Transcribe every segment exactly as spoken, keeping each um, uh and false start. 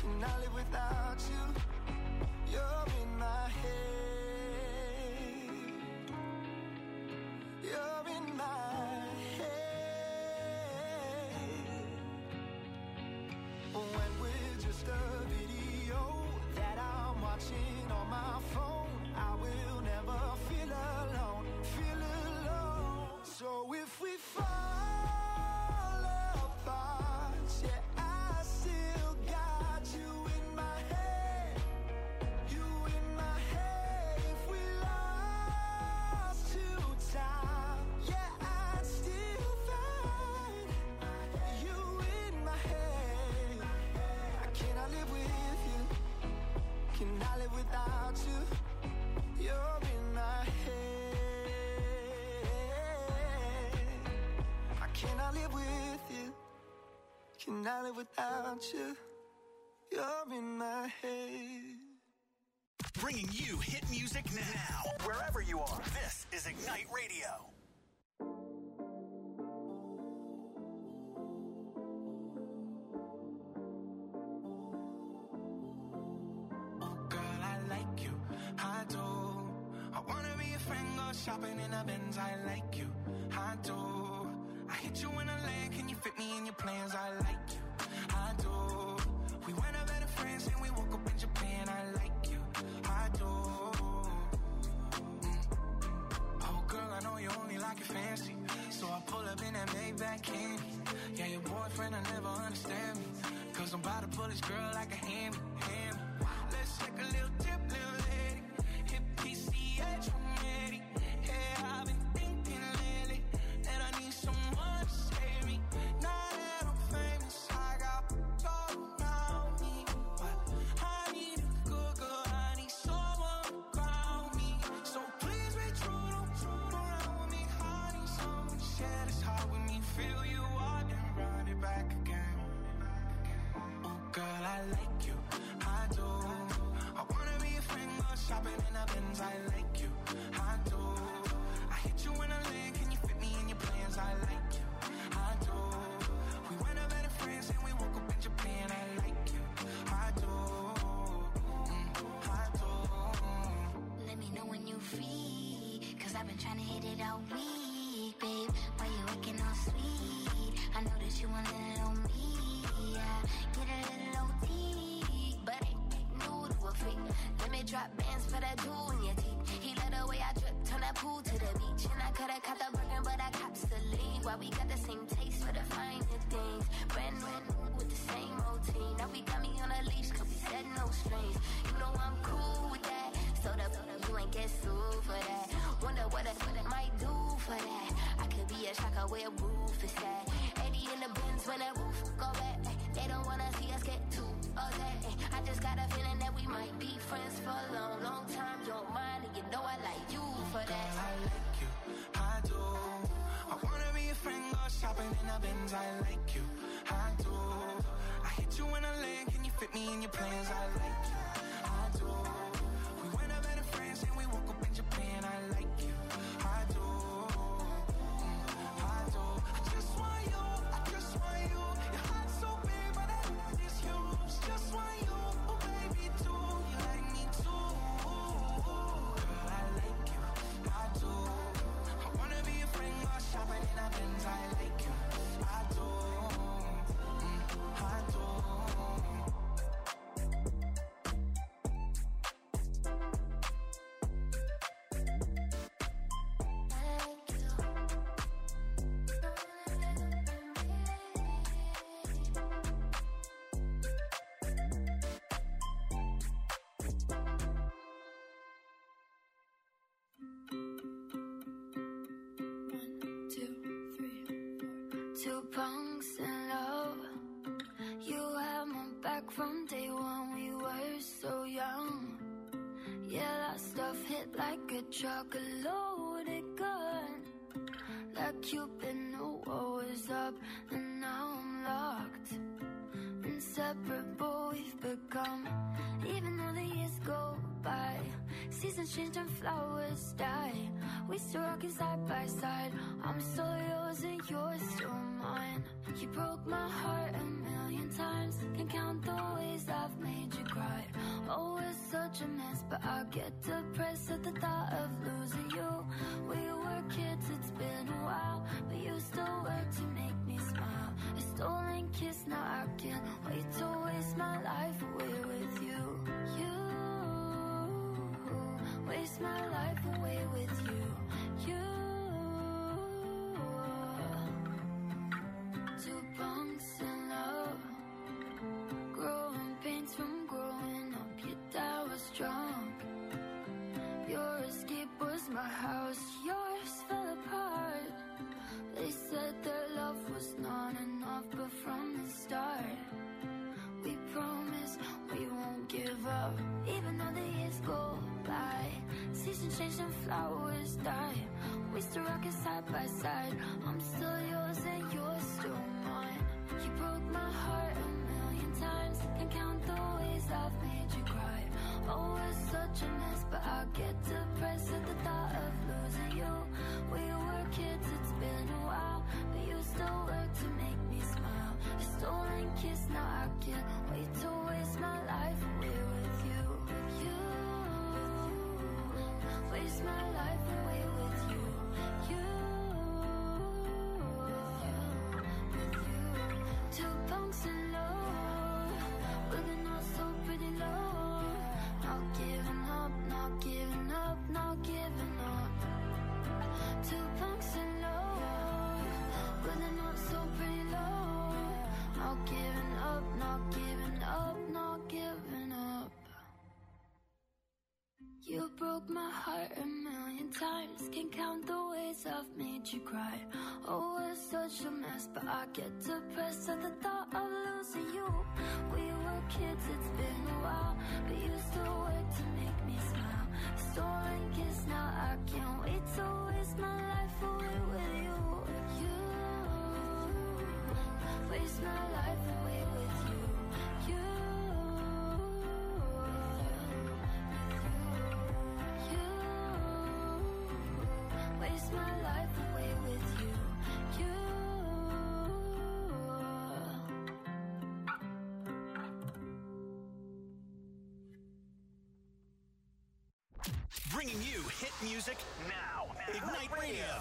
Cannot live without you. You're in my head. You're in my head. When we're just a video that I'm watching on my phone, I will never feel alone, feel alone. So if we fall apart, yeah, I still got you in my head, you in my head. If we lost to time, yeah, I'd still find you in my head. I cannot live with you, cannot live without you. You're in my head. I cannot live with you, cannot live without you. You're in my head. Bringing you hit music now, wherever you are. This is Ignite Radio. Girl, I like you, I do. I wanna be a friend, go shopping in a Benz. I like you, I do. I hit you in a lane, can you fit me in your plans? I like you, I do. We went up better friends and we woke up in Japan. I like you, I do. Mm. Oh girl, I know you only like it fancy, so I pull up in that Maybach candy. Yeah, your boyfriend will never understand me, cause I'm about to pull this girl like a hammy, hammy. Let's take a little dip, little lady. Hit P C H one eighty. Yeah, I've been thinking lately that I need someone to save me. Now that I'm famous, I got all around me, but I need a good girl, I need someone to ground me. So please be true, don't fool around with me. I need someone to share this heart with me. Feel you out and run it back again. Oh girl, I like you, I do. I wanna be a friend, go shopping in a Benz. I like you, I do. I hit you in a lane, can you fit me in your plans? I like you, I do. We went up better friends and we woke up in Japan. I like you, I do. Mm, I do. Let me know when you free, cause I've been trying to hit it all week, babe. Why you acting all sweet? I know that you want a little me, yeah. Get a little O T, but ain't new to a freak. Let me drop bands for that jewel in your teeth. He let the way I drip, turn that pool to the beach. And I coulda caught the Birkin, but I cops the lead. Why we got the same taste for the finer things. Brand new with the same routine. Now we got me on a leash, cause we said no strings. You know I'm cool with that, so the you ain't get sued for that. Wonder what I, what I might do for that. I could be a shocker where a roof is at. eighty in the Benz when that roof go back. They don't wanna see us get too upset. I just got a feeling that we might be friends for a long, long time. You don't mind, and you know I like you for that. Girl, I like you, I do. I wanna be a friend, go shopping in a Benz. I like you, I do. I hit you in a lane, can you fit me in your plans? I like you, I do. We went up better friends and we woke up in Japan. I like you, I do. Mm, I do. I just want you, I just want you. Your heart's so big, but I love is you. Just want you, oh baby, too. You like me too. Girl, I like you, I do. I wanna be a friend, go shopping in a Benz. I like you, I do. Mm, I do. Two punks in love. You had my back from day one. We were so young. Yeah, that stuff hit like a truck, a loaded gun. Like Cupid knew what was up, and now I'm locked. Inseparable we've become. Even though the years go by, seasons change and flowers die, we still rockin' side by side. I'm still yours and you're still mine. You broke my heart a million times, can count the ways I've such a mess, but I get depressed at the thought of losing you. We were kids, it's been a while, but you still work to make me smile. A stolen kiss, now I can't wait to waste my life away with you. You waste my life away with you. You two punks in love, growing pains from growing up. Your dad was drunk, your escape was my house, yours fell apart. They said their love was not enough, but from the start we promise we won't give up. Even though the years go by, seasons change and flowers die, we still rockin' side by side. I'm still yours and you're still mine. You broke my heart a million times, can't count the ways I've made you cry. Oh, it's such a mess, but I get depressed at the thought of losing you. We were kids, it's been a while, but you still work to make me smile. A stolen kiss, now I can't wait to waste my life away with you. You waste my life away with you. You, with you, two punks in love, looking all so pretty low. Not giving up, not giving up, not giving up. Two punks in love, looking all so pretty low. Not giving up, not giving up, not giving up. You broke my heart a million times, can't count the ways I've made you cry. Oh, it's such a mess, but I get depressed at the thought of losing you. We were kids, it's been a while, but you still work to make me smile. Stolen kiss, now I can't wait to waste my life away with you. You waste my life away with you. You waste my life away with you. You Bringing you hit music now. Ignite Radio.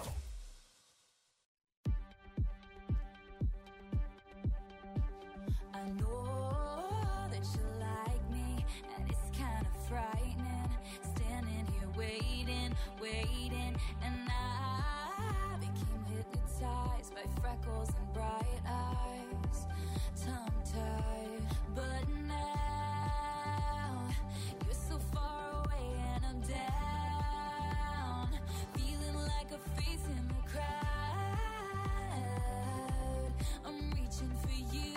I know that you like me, and it's kind of frightening. Standing here waiting, waiting, and I became hypnotized by freckles and bright eyes, tongue-tied. But now you're so far away and I'm down, feeling like a face in the crowd. I'm reaching for you,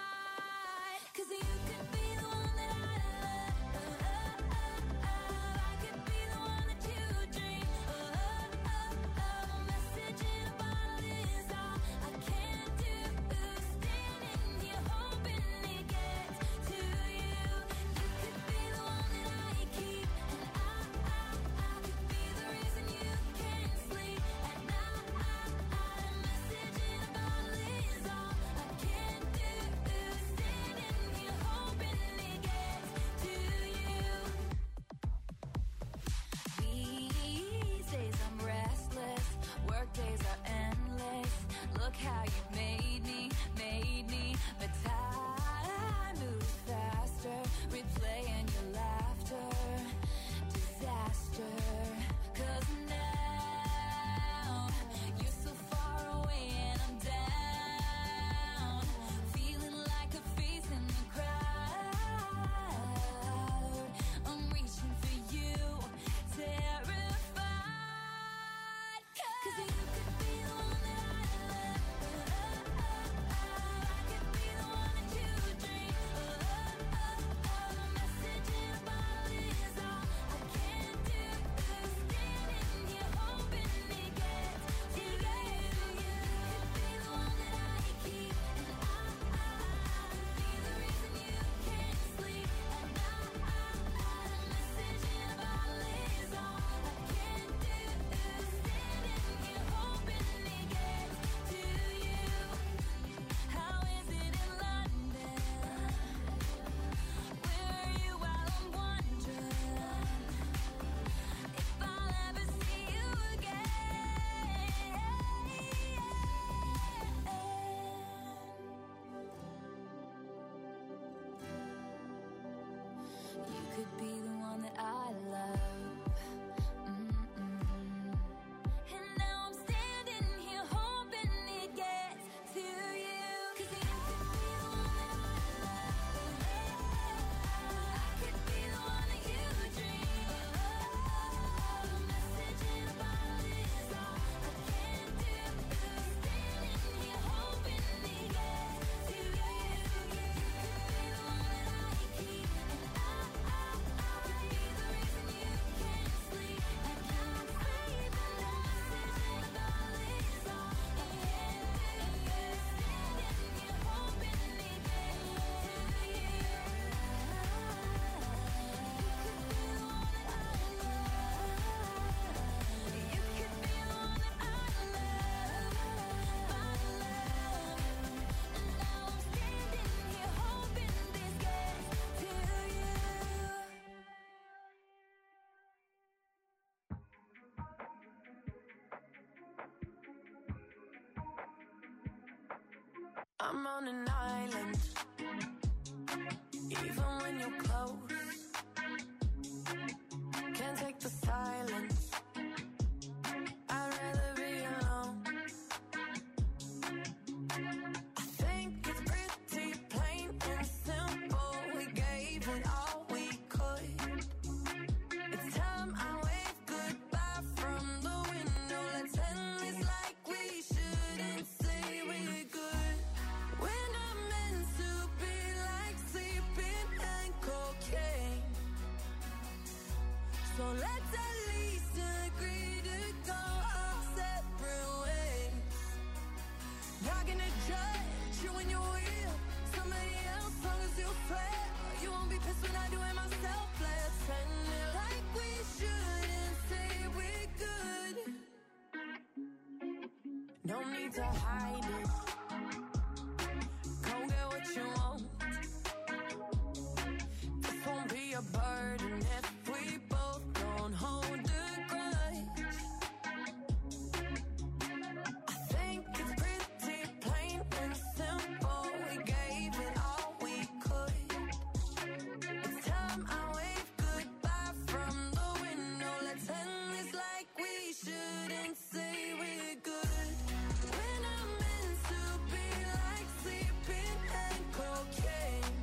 terrified, 'cause you could be the one that I love. could be the one that I love. Mm-mm. And now I'm standing here hoping it gets to you. 'Cause you could be the one that I love. I could be the one that you dream of. A message in a bottle is all I can do. Standing here hoping it gets to you. You could be the one that I keep, and I, I, I could be the reason you can't sleep. I can't sleep, and a message in a bottle is all I can do. Standing here hoping it gets to you. You could be the one that I love. You could be the one that I love. I love. And now I'm standing here hoping this gets to you. I'm on an island, even when you're close. Can't take the silence. I'd rather be alone. I think it's pretty plain and simple. We gave it all we could. It's time I wave goodbye from the window. Let's end this like we shouldn't say we're good. When I'm meant to be like sleeping and cocaine. So let's at least agree to go our separate ways. Not gonna judge you when you're with somebody else, long as you swear. You won't be pissed when I do it myself. Let's end it like we shouldn't say we're good. No need to hide it. Go get what you want. This won't be a burden if we both don't hold a grudge. I think it's pretty plain and simple. We gave it all we could. It's time I wave goodbye from the window. Let's end this like we shouldn't say we're good. When I'm meant to be like sleeping and cocaine.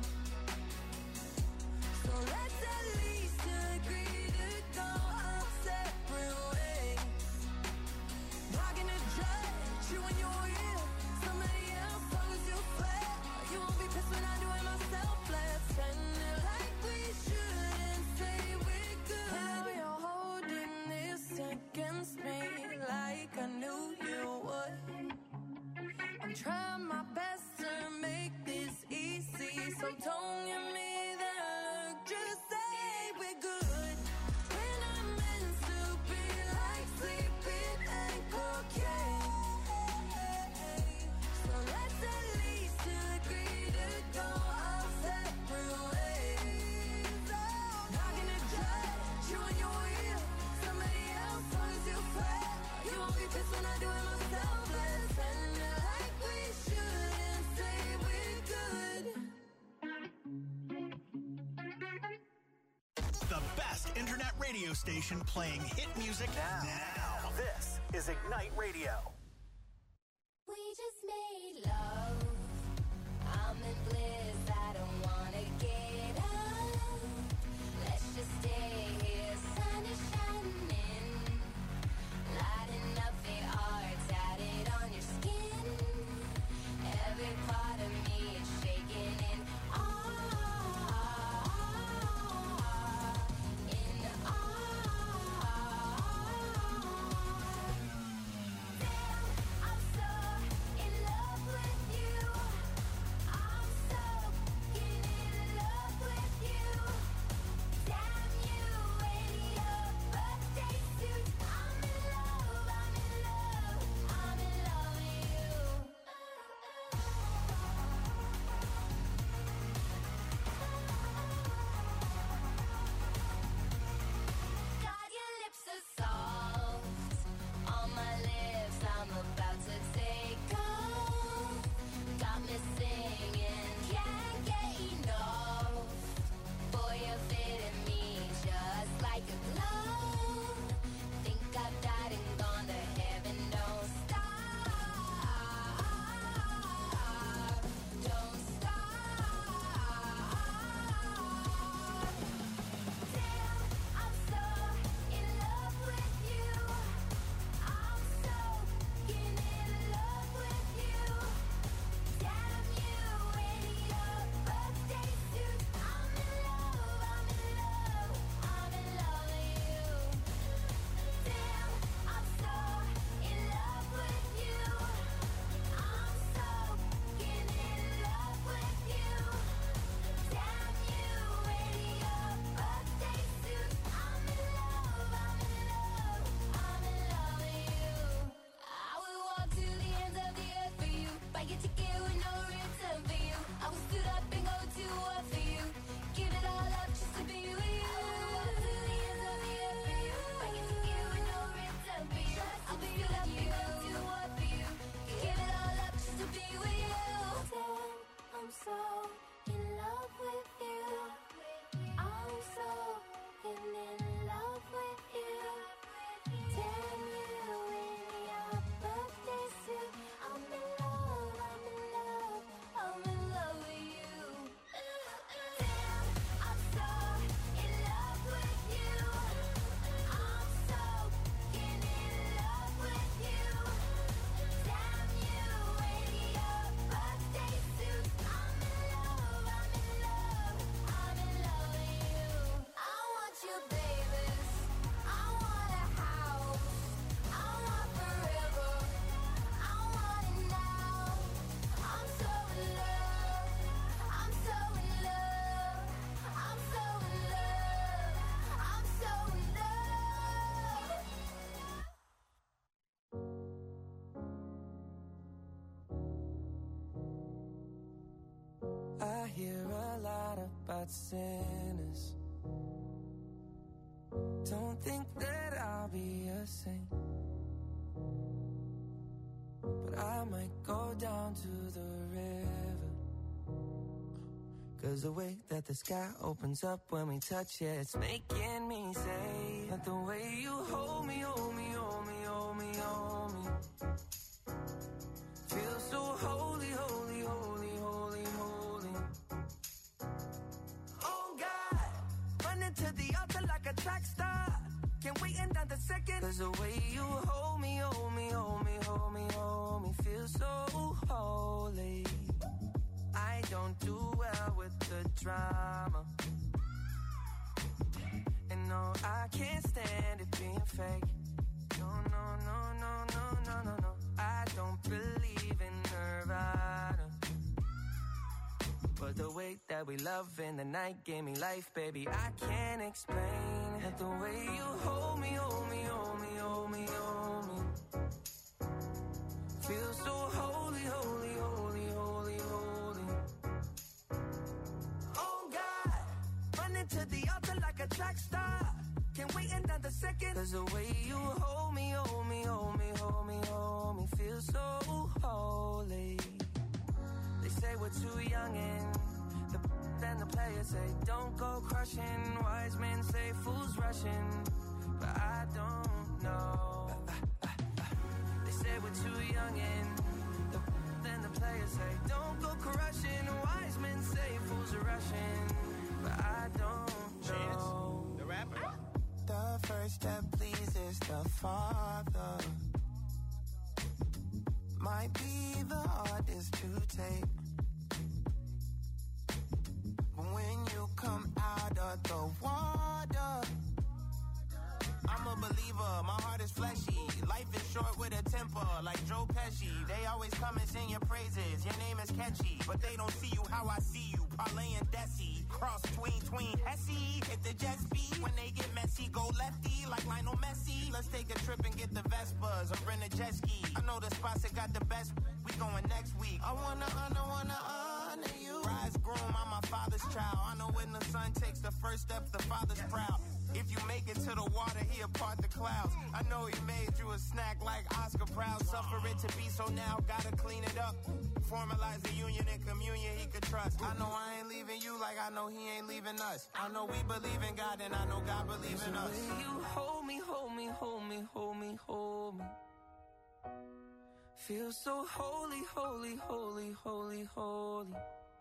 So let's at least agree to go our separate ways. Not gonna judge you when you're with somebody else, long as you swear. You won't be pissed when I do it myself. Let's end it like we shouldn't say we're good. Now you're holding this against me like I knew you would. I'm trying my best to make this easy, so don't give me that look. Just say we're good. When I'm meant to be like sleeping and cocaine. So let's at least agree to go our separate ways. Not gonna judge you when you're with somebody else, long as you swear. You won't be pissed when I do it myself. Let's end it like we shouldn't say we're good. The best internet radio station playing hit music now. now. This is Ignite Radio. We just made love. I'm in bliss. I don't wanna get up. Let's just stay here. Sun is shining, lighting up the art tatted on your skin. Every part of me is shaking in awe, in awe. what's in us. Don't think that I'll be a saint, but I might go down to the river. Cause the way that the sky opens up when we touch it, it's making me say that the way you hold me, hold me, hold me, hold me, hold me, feels so holy, holy, holy, holy, holy. Oh God, running to the altar like a track star. Can't wait another second. Cause the way you hold me, hold me, hold me, hold me, hold me, feels so holy. I don't do well with the drama, and no, I can't stand it being fake. No, no, no, no, no, no, no, no. I don't believe in Nirvana, but the way that we love in the night gave me life, baby. I can't explain that the way you hold me, hold me, hold me, hold me, hold me, feels so holy, holy, holy, holy, holy. Oh God, running to the altar like a track star. Can't wait another second. Cause the way you hold me, hold me, hold me, hold me, hold me, feels so holy. They say we're too young and the then the players say don't go crushing. Wise men say fools rushing, but I don't know. They say we're too young and the then the players say don't go crushing. Wise men say fools are rushing, but I don't know. Chance, the rapper. The first step pleases the Father. Might be the hardest to take, but when you come out of the water, I'm a believer, my heart is fleshy. Life is short with a temper, like Joe Pesci. They always come and sing your praises, your name is catchy, but they don't see you how I see you. Parlay and Desi, cross tween, tween, Hesse. Hit the jet speed, when they get messy, go lefty, like Lionel Messi. Let's take a trip and get the Vespas, or rent a jet ski. I know the spots that got the best, we going next week. I wanna honor, wanna honor you. Rise groom, I'm my father's child. I know when the son takes the first step, the father's proud. If you make it to the water, he'll part the clouds. I know he made you a snack like Oscar Proud. Suffer it to be, so now gotta clean it up. Formalize the union and communion he could trust. I know I ain't leaving you like I know he ain't leaving us. I know we believe in God and I know God believes in us. You hold me, hold me, hold me, hold me, hold me. Feel so holy, holy, holy, holy, holy.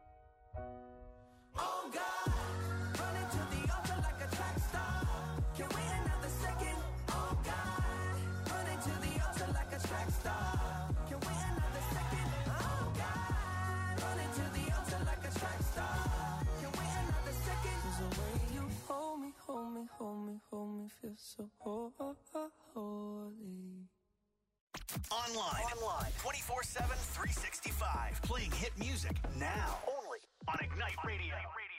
Oh God, running to the altar like a track star. Can't wait another second. Oh God, running to the altar like a track star. Can't wait another second. Oh God, running to the altar like a track star. Can't wait another second. 'Cause the way you hold me, hold me, hold me, hold me, feel so holy. Online. Online. twenty-four seven, three sixty-five. Playing hit music now. Only on Ignite Radio.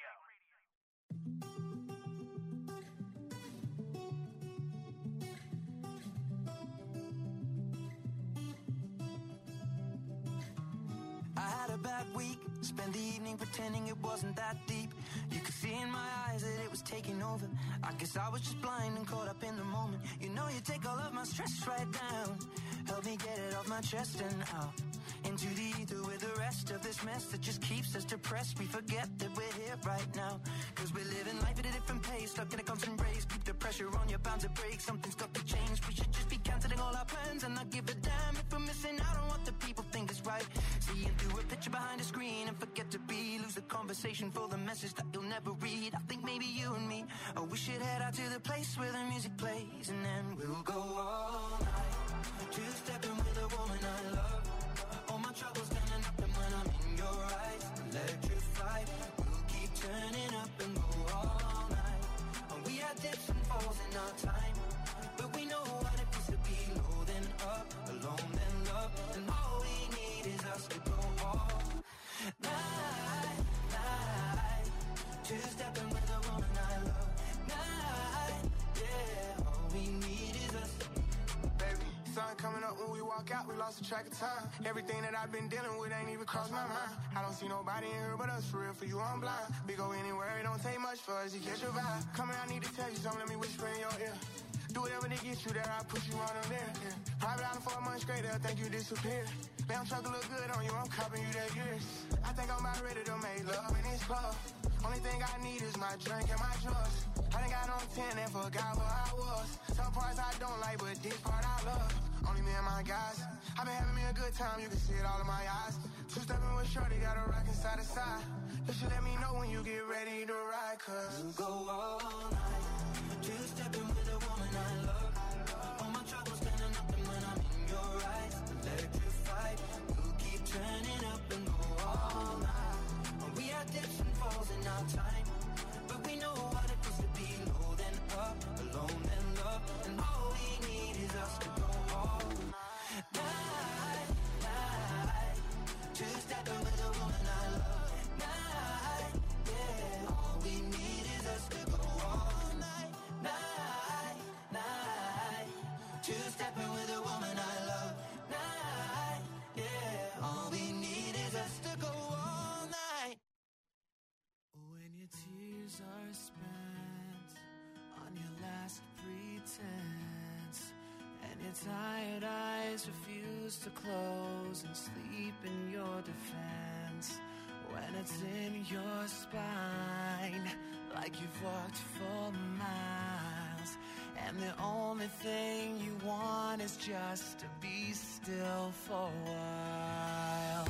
I had a bad week, spent the evening pretending it wasn't that deep. You could see in my eyes that it was taking over. I guess I was just blind and caught up in the moment. You know you take all of my stress right down. Help me get it off my chest and out into the ether with the rest of this mess that just keeps us depressed. We forget that we're here right now, 'cause we're living life at a different pace, stuck in a constant race. Keep the pressure on, you're bound to break. Something's got to change. We should just be cancelling all our plans and not give a damn if we're missing out on what the people think is right. Seeing through a picture behind a screen and forget to be. Lose the conversation for the message that you'll never read. I think maybe you and me, oh, we should head out to the place where the music plays, and then we'll go all night. Two-stepping with a woman I love. All my troubles standing up, and when I'm in your eyes, electrified. We'll keep turning up and go all night. And we had dips and falls in our time, but we know what it feels to be low then up, alone then love. And all we need is us to go all night, night. Two-stepping with a woman I love. Night, yeah. All we need is us. Baby, sun coming up when we walk out, we lost the track of time. Everything that I've been dealing with ain't even crossed my mind. I don't see nobody in here but us, for real, for you, I'm blind. We go anywhere, it don't take much for us to catch your vibe. Come here, I need to tell you something, let me whisper in your ear. Do whatever to get you there, I'll put you on them there. Yeah. Private island for a month straight, they'll think you disappeared. Damn truck look good on you, I'm copping you that years. I think I'm about ready to make love in this club. Only thing I need is my drink and my drugs. I done got on ten and forgot where I was. Some parts I don't like, but this part I love. Only me and my guys. I've been having me a good time, you can see it all in my eyes. Two-stepping with Shorty, got a rockin' side to side. You should let me know when you get ready to ride, cause you go all night. Two-stepping with a woman I love. All my troubles standing up, and when I'm in your eyes, electrified. You keep turning up and go all night. We had dips and falls in our time, but we know what it is to be low then up, alone then love, and all we need is us to go all night, night. Two-stepping with a woman I love. Night, yeah. All we need is us to go all night, night, night. Two-stepping with a woman I love. Night, yeah. All we need is us to go all night. When your tears are spent on your last pretense, and your tired eyes refuse to close and sleep in your defense, when it's in your spine like you've walked for miles, and the only thing you want is just to be still for a while.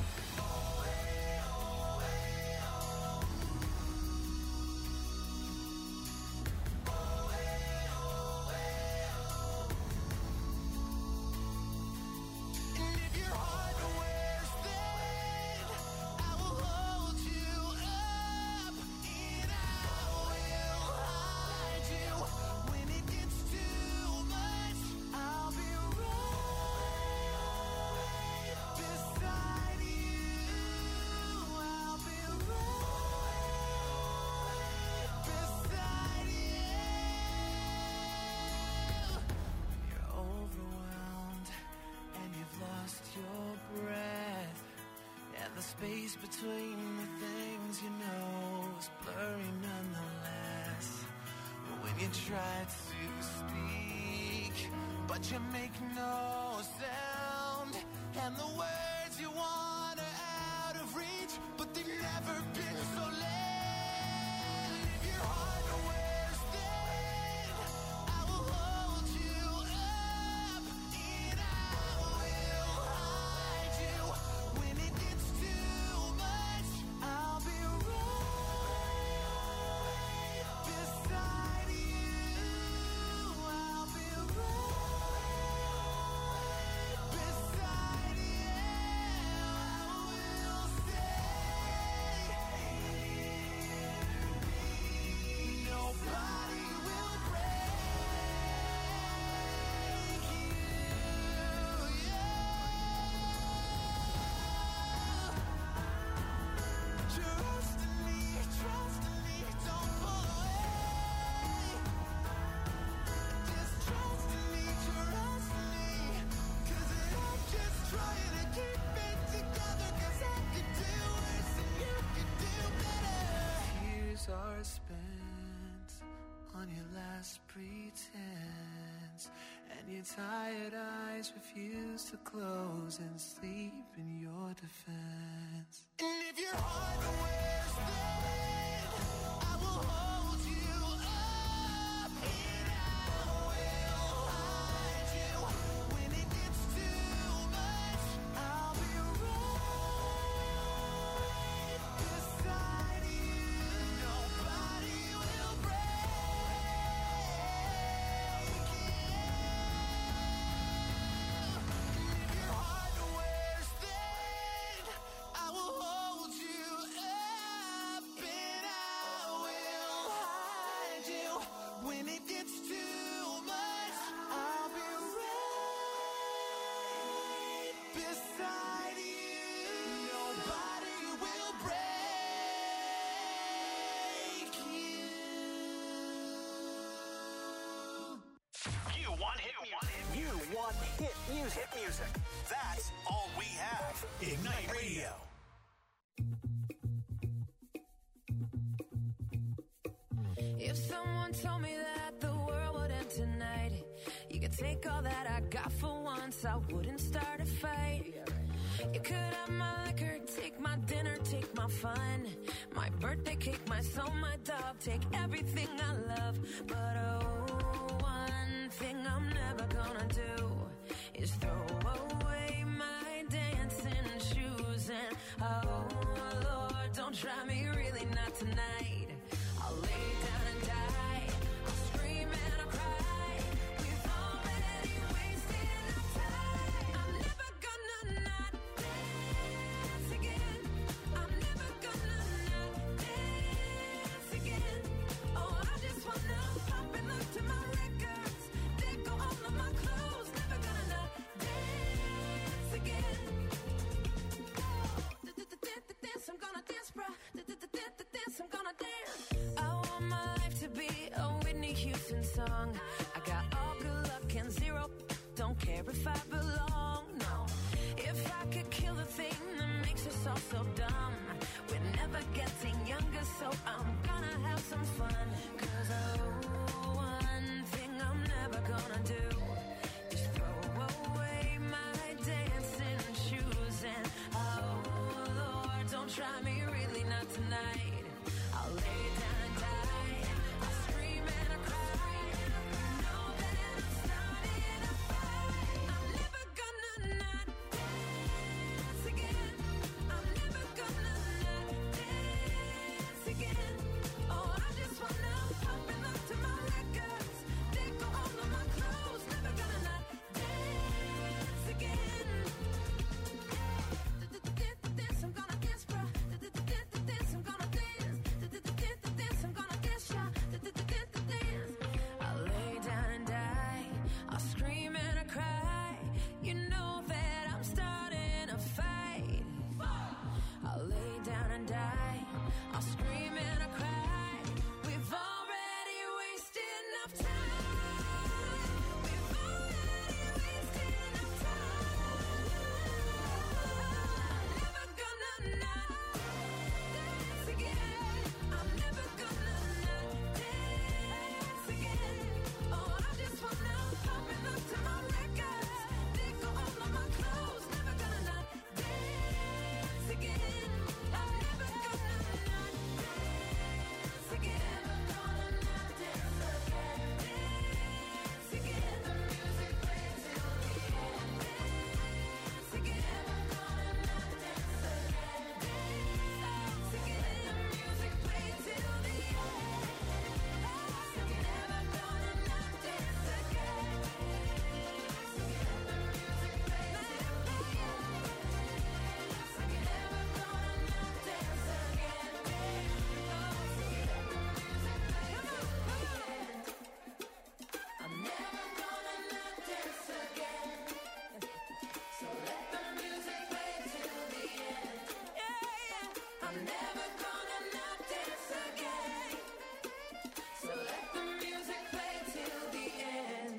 Space between the things you know is blurry nonetheless. When you try to speak, but you make no sound, and the words you want are out of reach, but they've never been so late. If your heart wears thin, I will hold you up, and I will hide you. When it gets too much, I'll be right beside you. I'll be right beside you. I will stay. Nobody will break you. Trust in me, trust in me, don't pull away. Just trust in me, trust in me, 'cause I'm just trying to keep it together, 'cause I could do worse and you could do better. Tears are spent on your last pretense, and your tired eyes refuse to close and sleep in your defense. And if your heart wears thin, I will hold you up, and I will hide you. When it gets too much, I'll be right beside you. Nobody will break you. If your heart wears thin, I will hold you up, and hit music. Hit music. That's all we have. Ignite Radio. If someone told me that the world would end tonight, you could take all that I got for once, I wouldn't start a fight. You could have my liquor, take my dinner, take my fun, my birthday cake, my soul, my dog, take everything I love. But oh, one thing I'm never gonna do is throw away my dancing shoes. And oh Lord, don't try me, really not tonight. I'll lay down and die, I'll scream and I'll cry. We've already wasted our time. I'm never gonna not dance again. I'm never gonna not dance again. Oh, I just wanna pop and look to my records, take all of my clothes. Never gonna not dance again. Dance, I'm gonna dance, bruh. Dance, I'm gonna dance. I want my life to be a Whitney Houston song. I got all good luck and zero, don't care if I belong, no. If I could kill the thing that makes us all so dumb, we're never getting younger, so I'm gonna have some fun. Cause oh, one thing I'm never gonna do is throw away my dancing shoes. And oh Lord, don't try me, really not tonight. I'll lay down and die, I'll scream and I'll cry. Know that I'm starting a fight. I'm never gonna not dance again. I'm never gonna not dance again. Oh, I just wanna pop and look to my records, take all of my clothes. Never gonna not dance again. Dance, I'm gonna dance, bruh. Dance, I'm gonna dance. Dance, I'm gonna dance, yeah. Dance. I'll lay down and die, I'll scream and I cry. You know that I'm starting a fight. I'll lay down and die, I'll scream and I cry. We've already wasted enough time. We've already wasted enough time. I'm never gonna not dance again. I'm never gonna not dance again. Oh, I just wanna pop and look to my records, take all of my clothes. Never gonna not dance again. I'm never gonna not dance again. Gonna not dance again. Dance again. The music plays till the end. Dance again. Gonna not dance again. Dance again. The music plays till the end. Dance again. Never gonna not dance again. Dance again. The music plays till the end. Dance again. Never gonna not dance again. Dance again. The music plays till the end. I'm never gonna not dance again. So let the music play till the end. Yeah, yeah. I'm never gonna not dance again. So let the music play till the end.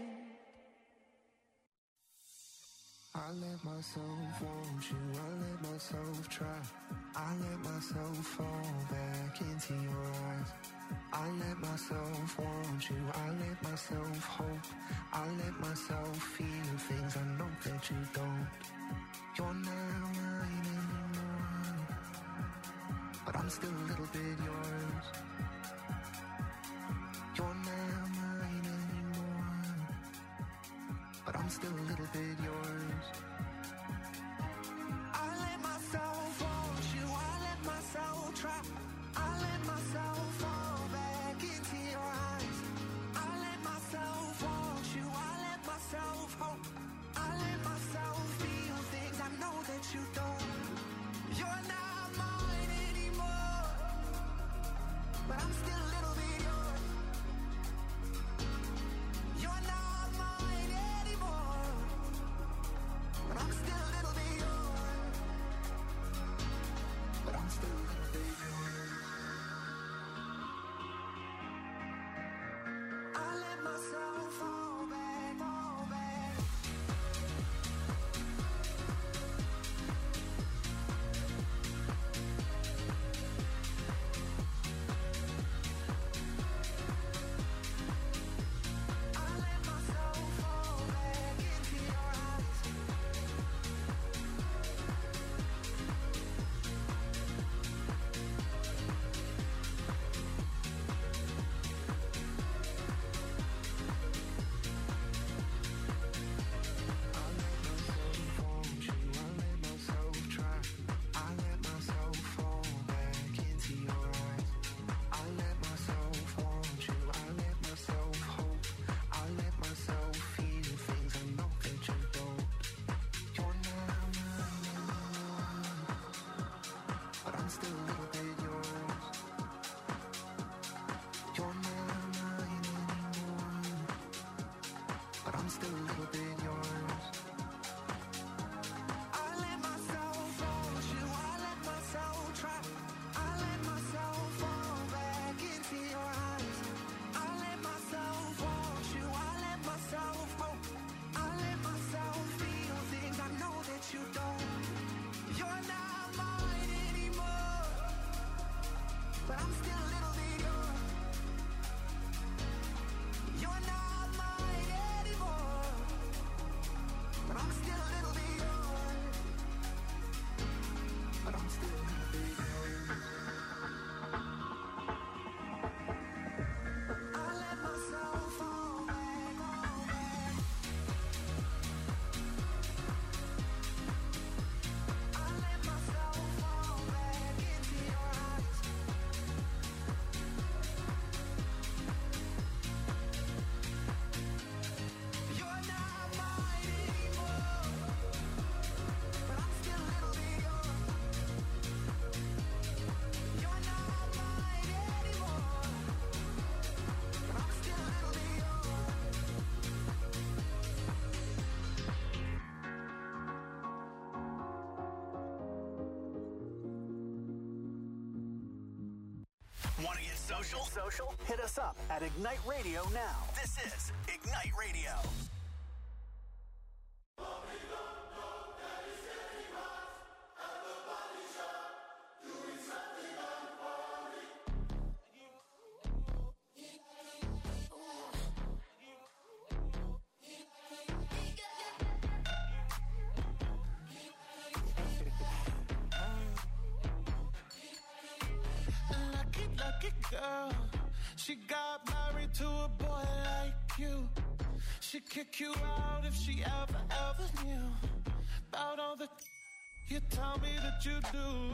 I let myself want you, I let myself try. I let myself fall back into your eyes. I let myself want you, I let myself hope. I let myself feel things I know that you don't. You're not mine anymore, but I'm still a little bit yours. You're not mine anymore, but I'm still a little bit yours. I let myself want you, I let myself try. I let myself fall back into your eyes. I let myself want you, I let myself hope. I let myself feel things I know that you don't. You're not mine anymore, but I'm still a little bit yours. You're not mine anymore, but I'm still a little bit yours. You're not mine anymore, but I'm still a little bit yours. But I'm still a little bit yours. I let myself fall back, fall back. I let myself fall back into your eyes. You're not mine anymore, but I'm still a little bit yours. You're not mine anymore, but I'm still a little bit yours. Want to get social? Social? Hit us up at Ignite Radio now. This is Ignite Radio. Lucky, lucky girl. She got married to a boy like you. She'd kick you out if she ever, ever knew about all the you tell me that you do.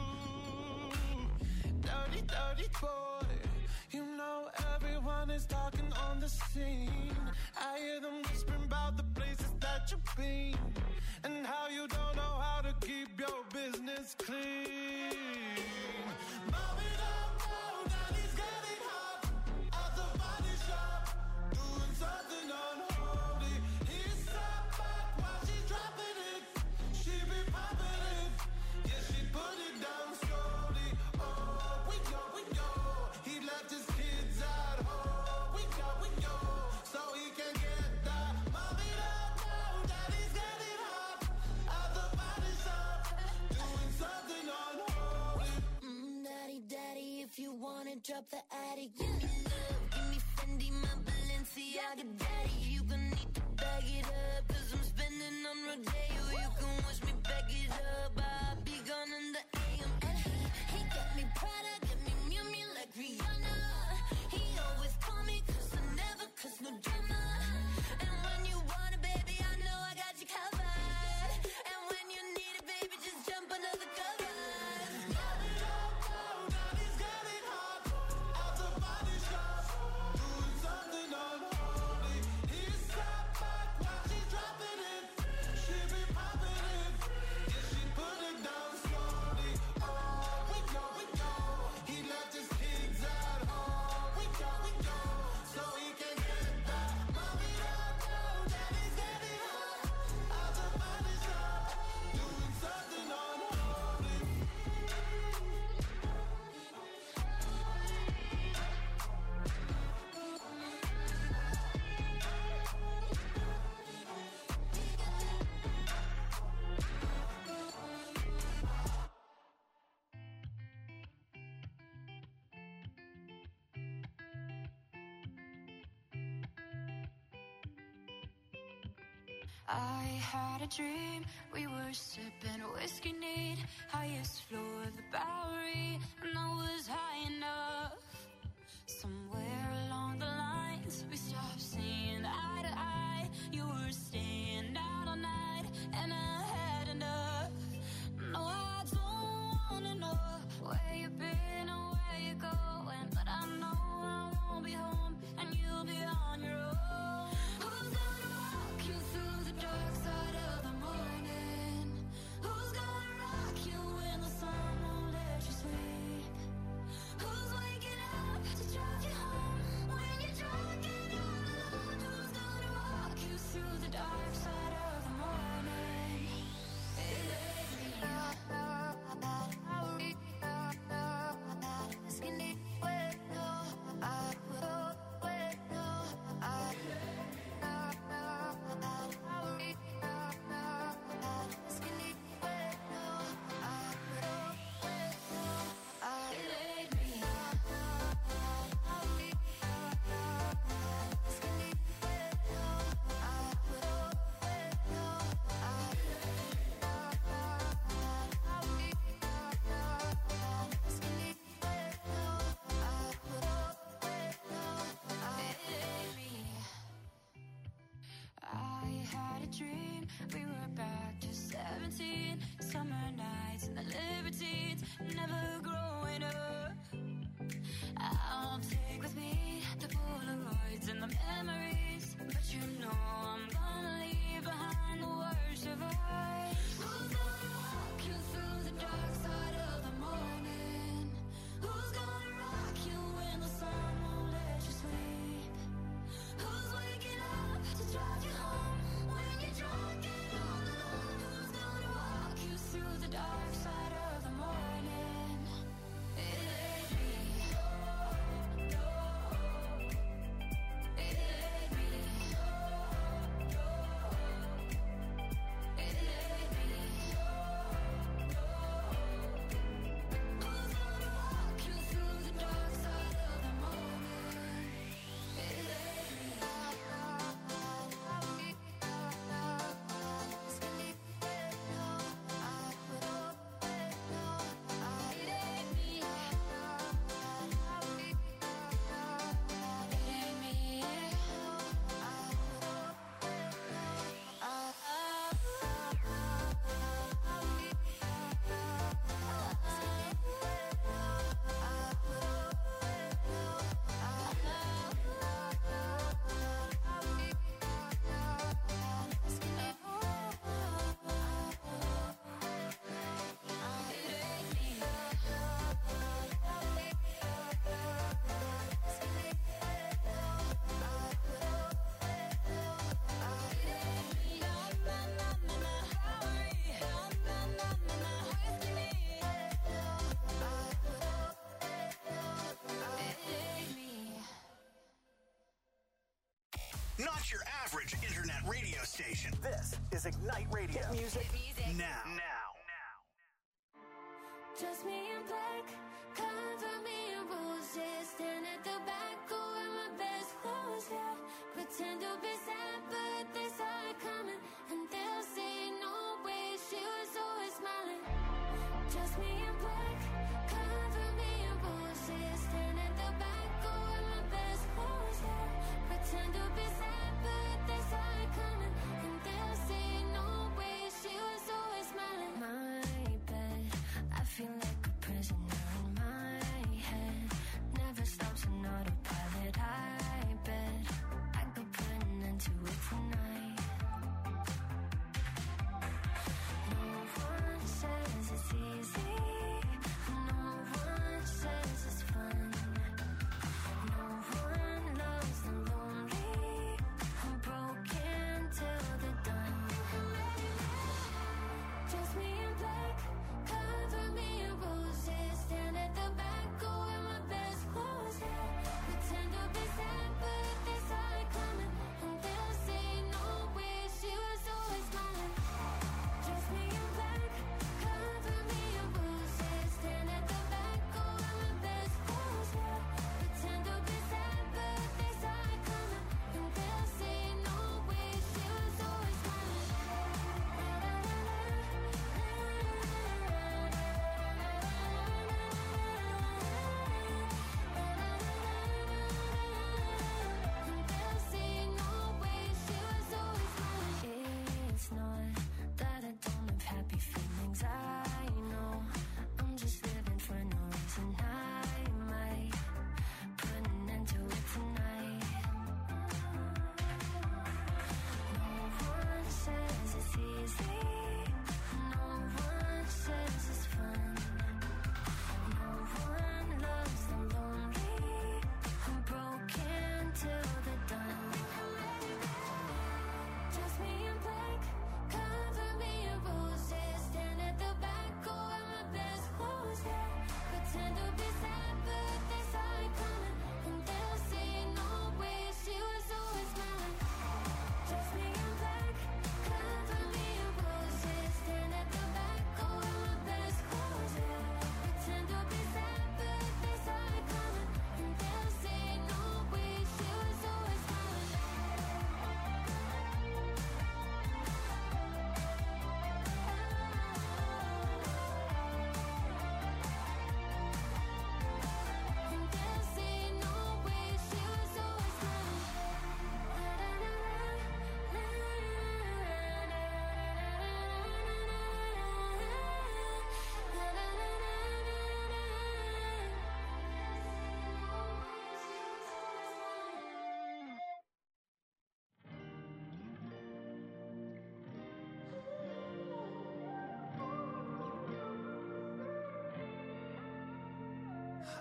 Dirty, dirty boy. You know everyone is talking on the scene. I hear them whispering about the places that you've been and how you don't know how to keep your business clean. Mom it up, now daddy's getting hot at the body shop, doing something unholy. He sat back while she's dropping it. She be popping it, yeah, she put it down slowly. Oh, we go, we go. He left his kids at home. We go, we go, so he can get that. Mom it up, now daddy's getting hot at the body shop, doing something unholy. Mm, daddy, daddy, if you wanna drop the attic, give me love, give me Fendi, my Balenciaga, daddy. You gon' need to bag it up, cause I'm spending on Rodeo. You can wish me back it up, I'll be gone in the A M. And he, he got me Prada, got me Miu Miu like Rihanna. He always call me cause I never cause no drama. And when you want it, baby, I know I got you covered. And when you need it, baby, just jump under the covers. Mom it up, now daddy's getting hot at the body shop, doing something unholy. He sat back while she's dropping it. She be popping it, yeah, she put it down slowly. Oh, we go, we go. He left his kids at home. We go, we go, so he can get that. Mom it up, now daddy's getting hot at the body shop, doing something unholy. I had a dream, we were sipping whiskey neat, highest floor of the Bowery, and I was high enough. Somewhere along the lines, we stopped seeing eye to eye. You were staying out all night, and I had enough. No, I don't wanna know where you've been or where you're going, but I know I won't be home, and you'll be on your own. Who's gonna walk you through the dark side of the morning? Who's gonna rock you when the sun won't let you sleep? Who's the Polaroids and the memories. But you know I'm gonna leave behind the worst survive. Who's gonna walk you through the dark side of the morning? Who's gonna rock you when the sun won't let you sleep? Who's waking up to drive you home when you're drunk and all alone? Who's gonna walk you through the dark side of the morning? It ain't me. No, no. It ain't me. No, no. It ain't me. No, no. Who's gonna walk you through the dark side of the morning? It ain't me. Not your average internet radio station. This is Ignite Radio. Hit music, now. Now. Just me in black, cover me in roses. Stand at the back, go in my best clothes, yeah. Pretend to be sad, but they saw it coming. And they'll say, no way, she was always smiling. Just me in black, cover me in roses. Stand at the back, go in my best clothes, yeah. Pretend to be sad, but they saw it coming. And they'll say, no way, she was always smiling. My bed, I feel like a prisoner in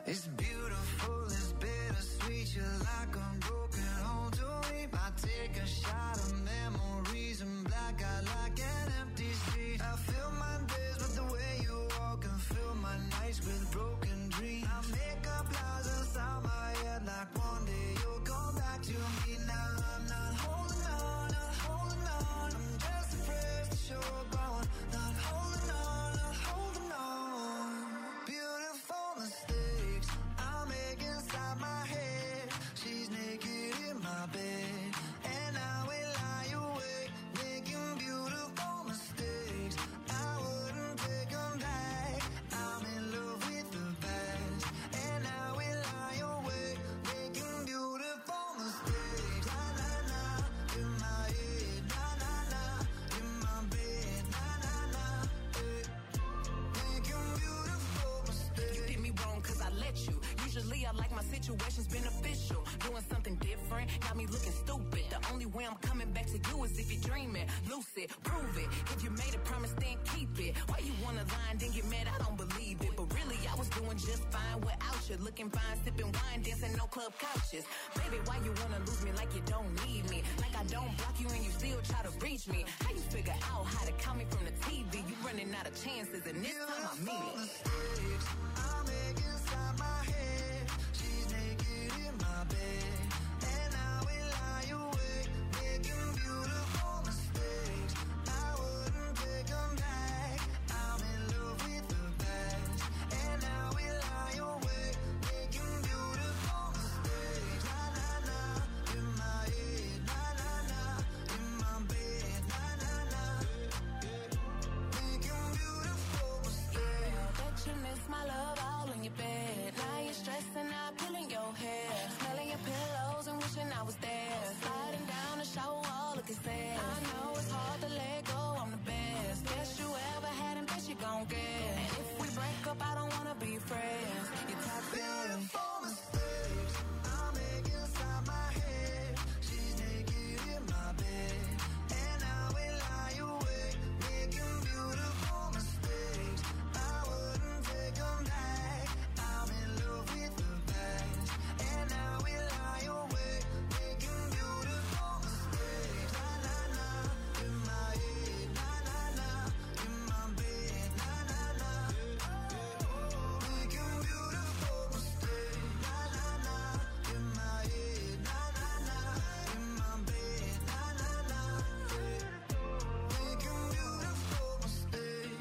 It's beautiful, it's bittersweet. You're like a broken home to me. I take a shot of memories and black out like an empty street. I fill my days with the way you walk and fill my nights with broken dreams. I make up lies inside my head like one day you'll come back to me. Now I'm not holding on, not holding on. I'm just afraid to show up on. Not holding on, not holding on. Beautiful mistakes I make inside my head. She's naked in my bed, and I will lie awake, making beautiful mistakes. I wouldn't take them back. I'm in love with the past, and I will lie awake, making beautiful mistakes. Na na na, in my head, na na na, in my bed, na na na, eh. Making beautiful mistakes. You did me wrong cause I let you. Usually I like my situations beneficial. Doing something different, got me looking stupid. The only way I'm coming back to you is if you're dreaming. Lucid, prove it. If you made a promise, then keep it. Why you wanna lie and then get mad? I don't believe it. But really, I was doing just fine without you. Looking fine, sipping wine, dancing no club couches. Baby, why you wanna lose me like you don't need me? Like I don't block you and you still try to reach me. How you figure out how to call me from the T V? You running out of chances and this time I mean it. Mistakes I make inside my head. She's naked in my bed, and I will lie awake, making beautiful mistakes. I wouldn't take them back. I'm in love with the past, and I will lie awake, making beautiful mistakes. Na na na, in my head, na na na, in my bed, na na na, making beautiful mistakes. I bet you miss my love all in your bed. Now you're stressing out, pulling your hair, smelling your pillows and wishing I was there. Sliding down the shower wall, looking sad. I know it's hard to let go, I'm the best. Best you ever had and best you gon' get. And if we break up, I don't wanna be friends. You're toxic. Beautiful mistakes I make inside my head. She's naked in my bed, and I will lie awake, making beautiful mistakes. I wouldn't take them back. I'm in love with the past, and I will lie awake, making beautiful mistakes. Na na na, in my head, na na na, in my bed, na na na, making beautiful mistakes. Na na na, in my head, na na na, in my bed, na na na, making beautiful mistakes.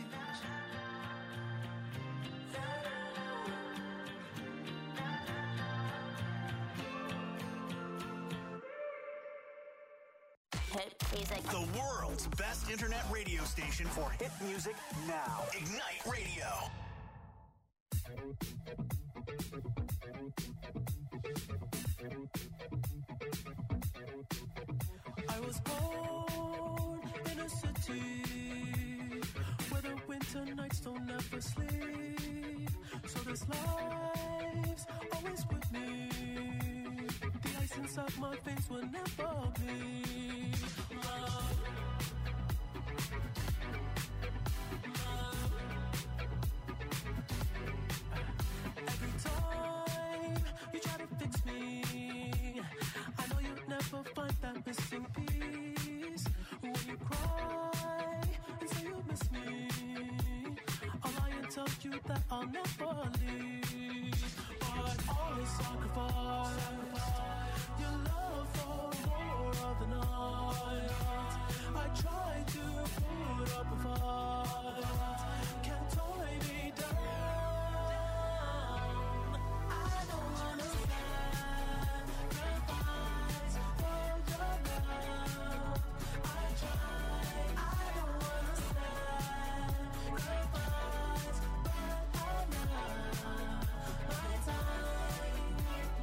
Hit music. The world's best internet radio station for hit music now. Ignite Radio. I was born in a city where the winter nights don't ever sleep. So this life's always with me. The ice inside my veins will never bleed. Love. Love. Every time you try to fix me, I know you'll never find that missing piece. When you cry and say you miss me, I'll lie and tell you that I'll never leave. But always sacrifice your love for more of the night. I try to put up a fight, can't tie me down. I don't wanna sacrifice for your love. I try, I don't wanna sacrifice, but I'm not my time.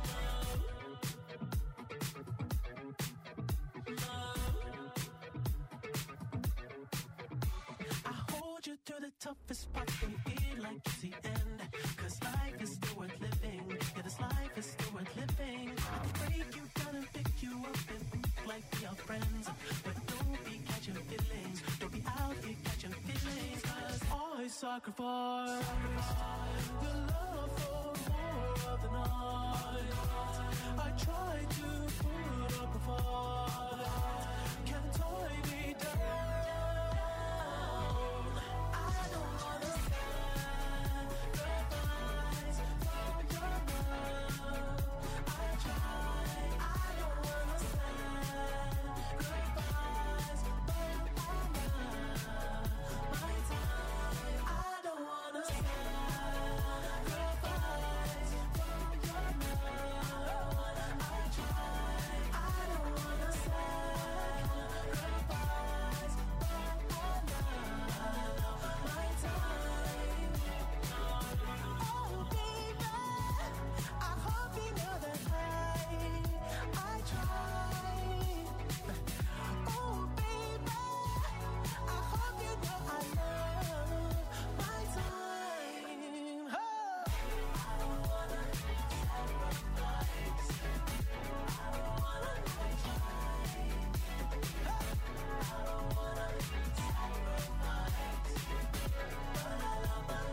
I hold you through the toughest parts and feel like it's the end. Cause life is still worth living. Yeah, this life is still worth living. I can break you down and pick you up and act like we are friends. But don't be catching feelings. Don't be out here catching feelings. Cause I sacrifice your love for more night. I try to put up a fight. Can't tie me down. I don't wanna sacrifice for your love. I try. I don't wanna sacrifice for my my time. I don't wanna sacrifice for your love. I try. I don't wanna sacrifice for my my time. Oh baby, I hope you know that I I try. Oh baby, I hope you know I love my time. Oh. I don't wanna sacrifice. I don't wanna try. I don't wanna sacrifice. But I love my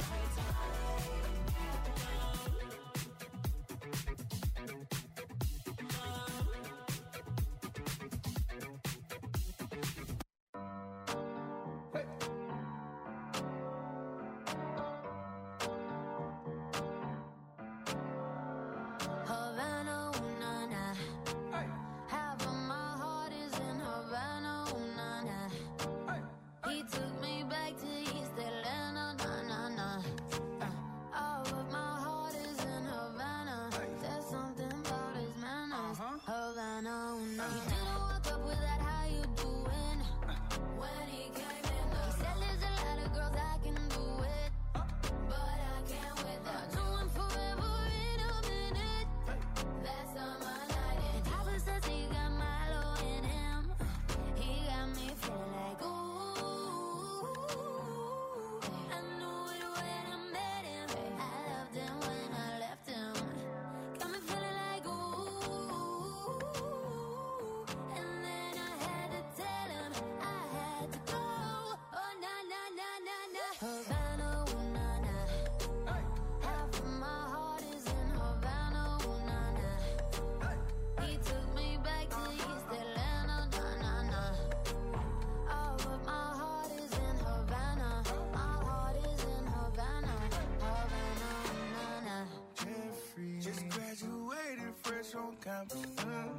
Havana, ooh, na, na. Half of my heart is in Havana, ooh, na, na. He took me back to East Atlanta, na, na, na. Uh, all of my heart is in Havana. There's something about his manners. Havana, ooh, na, na. He didn't walk up with that, how you doing? When he came in, he said there's a lot of girls I can do it, but I can't with that. Do him forever in a minute. That's on my night. And Tyler says he got Milo in him. He got me feeling like ooh. I knew it when I met him. I loved him when I left him. Got me feeling like ooh. And then I had to tell him I had to go. Oh na na na na na. Havana, ooh, na, na. Half of my heart is in Havana, ooh, na, na. He took me back to East Atlanta, na, na, na. All of my heart is in Havana. My heart is in Havana. Havana, ooh, na, na. Jeffrey. Just graduated fresh on campus. Mm.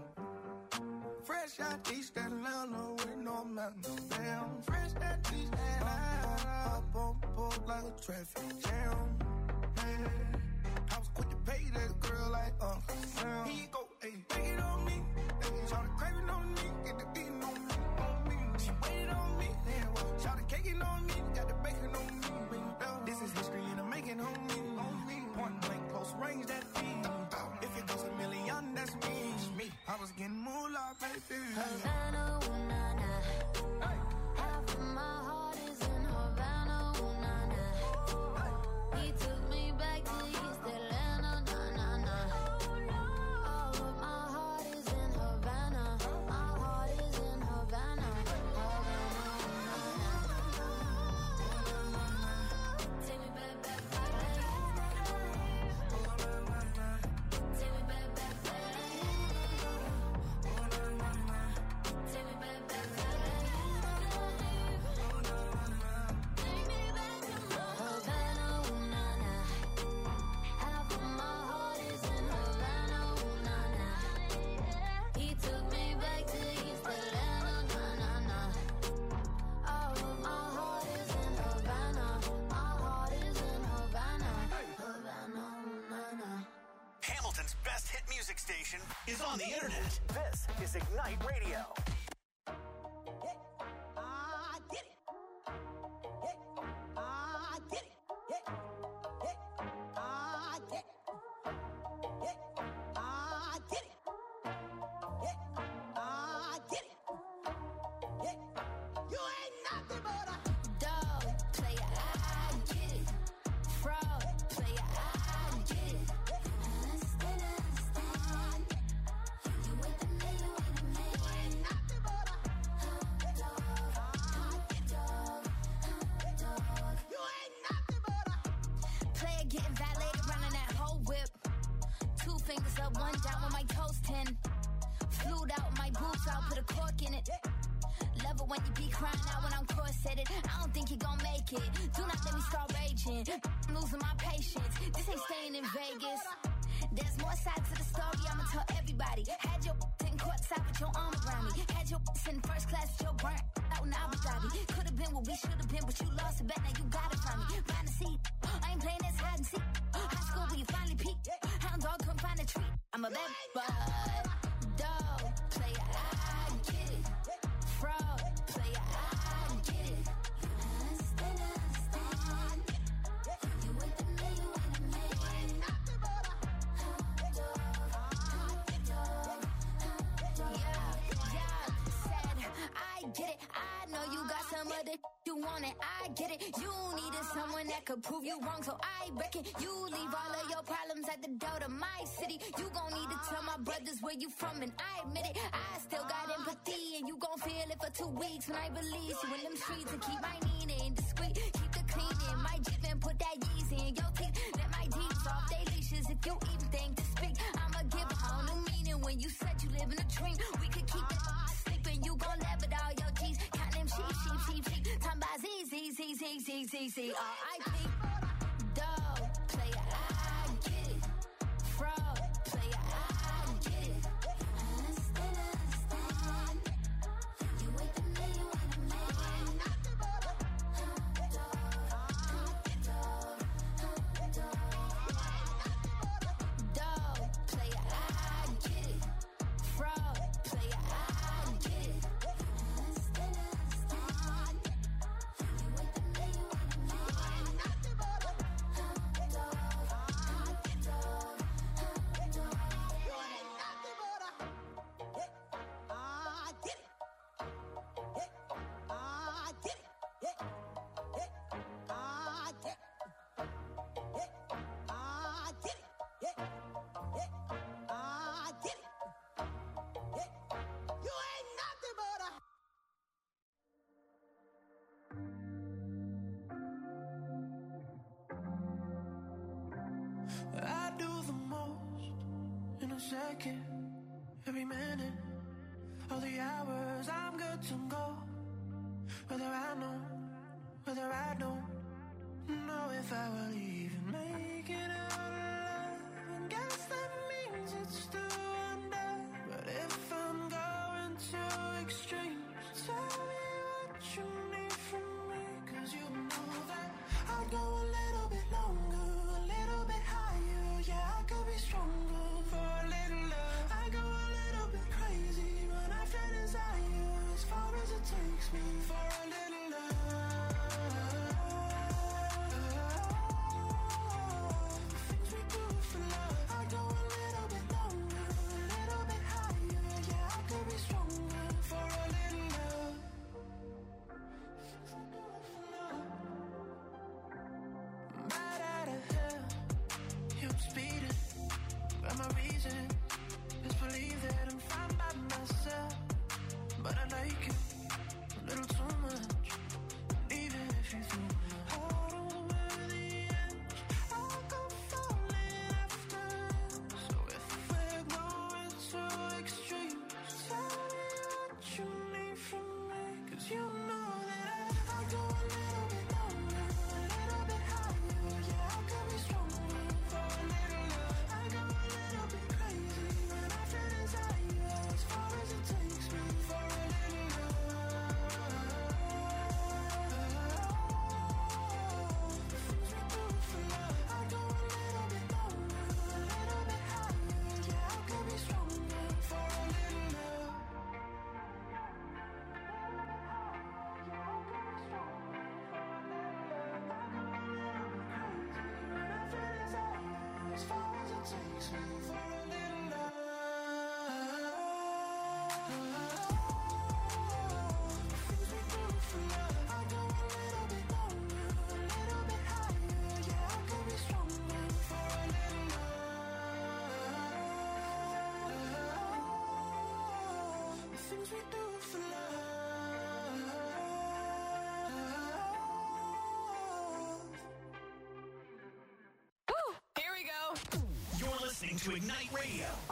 Fresh out East Atlanta with no mountains. Damn, fresh out East Atlanta. Up on board like a traffic jam. Man, I was quick to pay that girl like Uncle Sam. Here you go, ayy, take it on me. Ayy, shout the craving on me, get the beating on me, on me. She waited on me, yeah, well, shout the caking on me, got the bacon on me. This is history in the making on me, on me. Point blank, close range, that feed. If it goes a million, that's me. me. I was getting moolah, baby. Havana, ooh, na, na. Half of my heart is in Havana, ooh, na, na. He took me back to East Atlanta, na, na, na. All of my heart is in Havana. My heart is in Havana. Havana, ooh, na, na. Take me back, back, back. Take me back, back, back. Take me back, back, back. Take me back to Havana, ooh, na, na. Half of my heart is in Havana, ooh, na, na. He took me back to East Atlanta, na, na, na. All of my heart is in Havana. My heart is in Havana. Havana, ooh, na, na. Hamilton's best hit music station is on the internet. This is Ignite Radio. I get it. I get it. I get it. I get it. I get it. You ain't nothing but a Dog, player, I get it. Fraud, player, I get it. Understand, understand. You with the man, you with the man. club, one down with my toast tin. Flued out my boots, I'll put a cork in it. Love it when you be crying out when I'm corseted. I don't think you gon' make it. Do not let me start raging. I'm losing my patience. This ain't staying in Vegas. There's more sides to the story, I'ma tell everybody. Had your in courtside with your arm around me. Had your in first class with your burnt out in Abu Dhabi. Could've been what we should've been, but you lost a bet, now you got it from me. Find a seat, I ain't playing this hide and seek. High school where you finally peaked. Hound dog couldn't find a treat. I'm a bad bud. Dog, player, I get it. Fraud, player, I get it. Understand, understand. You with the me, you with the me. I get it, I know you got some other you want it, I get it. You needed someone that could prove you wrong, so I reckon you leave all of your problems at the door to my city. You gon' need to tell my brothers where you from, and I admit it. I still got empathy, and you gon' feel it for two weeks when I release you in them streets. And keep my Nina discreet, keep the cleaning, my Jeep and put that Yeezy in your teeth. Let my D's off they leashes if you even think to speak. I'ma give a whole new meaning when you said you live in a dream. We could keep it sleeping, you gon' laugh at all your G's. Count them sheep, sheep, sheep, sheep. Time by Z, Z, Z, Z, Z, Z, Z, R I P. Dog, player, I get it. Fraud, player, I get it. Understand, understand. You with the me, you with the me. Dog, player, I get it. Fraud, player, I get it. Understand, understand. You with the me, you with the me. I do the most in a second, every minute, all the hours I'm good to go. Whether I know, whether I don't know if I will even make it out alive. And guess that means it's still under. But if I'm going to extremes, tell me what you need from me. Cause you know that I'd go a little bit longer, a little bit higher. Yeah, I could be stronger for a little love. I go a little bit crazy when I feel desire, as far as it takes me for a little love. The things we do for love. I go a little bit longer, a little bit higher. Yeah, I could be stronger for a little love. Right out of hell, you're speeding. But my reason is believe that I'm fine by myself. But I like you a little too much. Even if you threw my heart over the edge, I'll go falling after. So if we're going to extremes, tell me what you need from me. Cause you know that I, I go a little bit longer, a little bit higher. Yeah, I could be stronger for a little love. I go a little bit crazy when I feel desire, as far as it takes me for a little love. The things we do for love. I go a little bit longer, a little bit higher. Yeah, I could be stronger for a little love. As far as it takes me for a little love. The things we do for love. I go a little bit longer, a little bit higher. Yeah, I could be stronger for a little love. The things we do for love. You're listening to Ignite Radio.